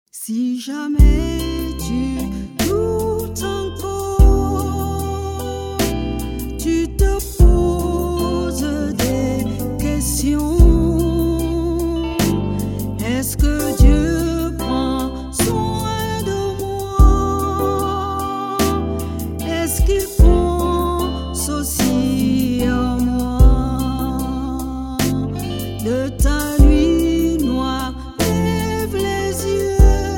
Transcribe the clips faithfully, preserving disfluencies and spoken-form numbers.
Si jamais tu doutes encore, tu te poses des questions. Est-ce que Dieu prend soin de moi? Est-ce qu'il pense aussi à moi? De ta nuit noire, lève les yeux.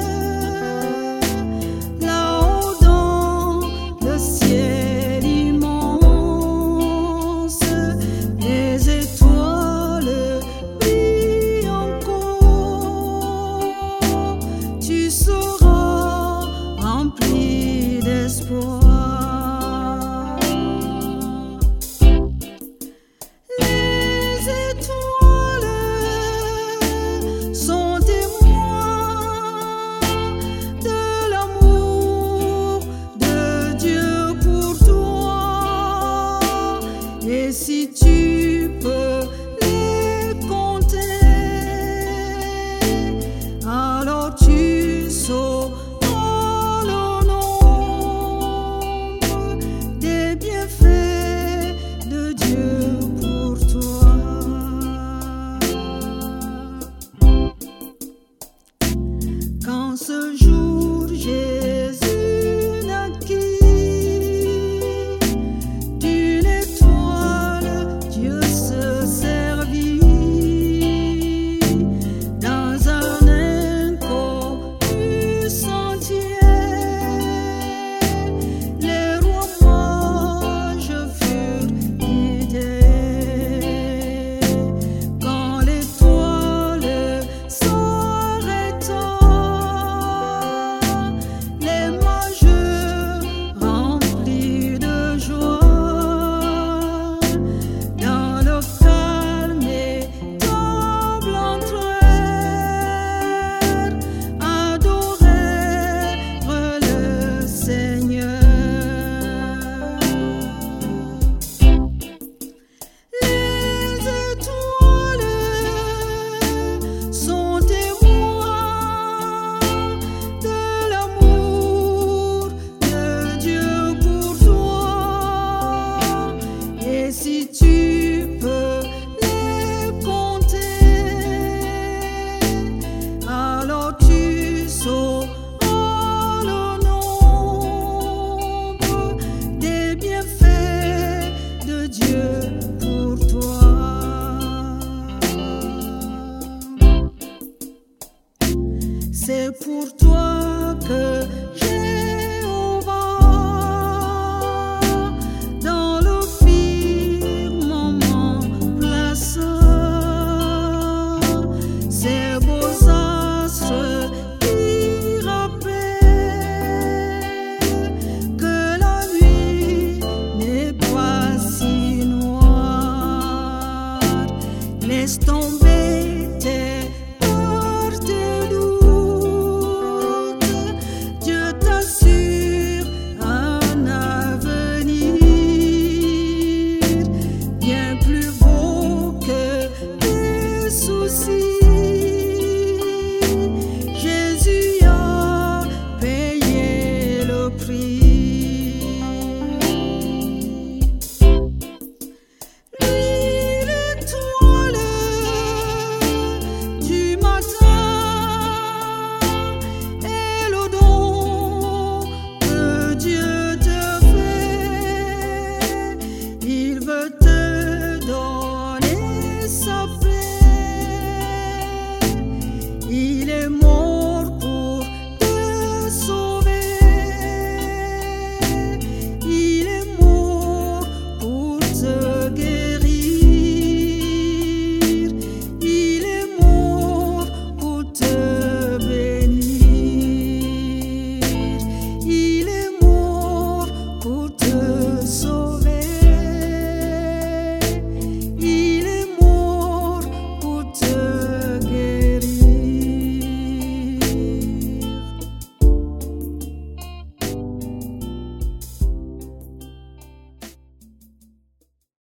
Là-haut dans le ciel immense, les étoiles brillent encore. Tu seras rempli d'espoir. Et si tu peux les compter, alors tu sauras le nombre des bienfaits de Dieu pour toi. Quand ce jour Jésus naquit, si tu peux les compter, alors tu sauras le nombre des bienfaits de Dieu pour toi. C'est pour toi que j'ai